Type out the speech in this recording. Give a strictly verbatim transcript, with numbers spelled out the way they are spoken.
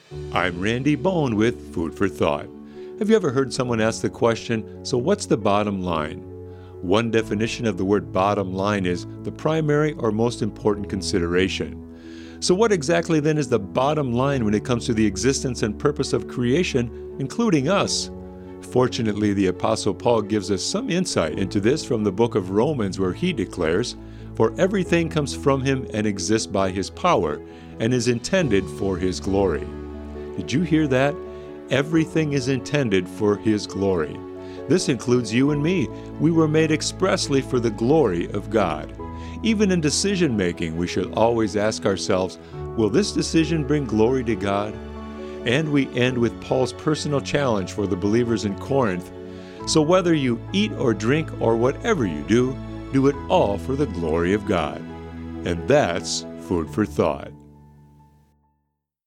I'm Randy Bone with Food for Thought. Have you ever heard someone ask the question, so what's the bottom line? One definition of the word bottom line is the primary or most important consideration. So what exactly then is the bottom line when it comes to the existence and purpose of creation, including us? Fortunately, the Apostle Paul gives us some insight into this from the book of Romans, where he declares, "For everything comes from him and exists by his power, and is intended for his glory." Did you hear that? Everything is intended for his glory. This includes you and me. We were made expressly for the glory of God. Even in decision making, we should always ask ourselves, will this decision bring glory to God? And we end with Paul's personal challenge for the believers in Corinth. So whether you eat or drink or whatever you do, do it all for the glory of God. And that's food for thought.